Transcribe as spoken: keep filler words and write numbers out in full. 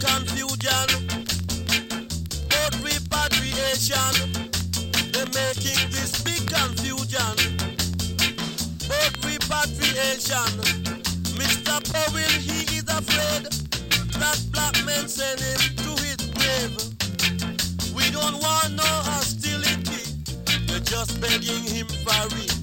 confusion. Boat repatriation, they're making this big confusion. Boat repatriation, Mister Powell, he is afraid that black men send him to his grave. We don't want no hostility, we're just begging him for it.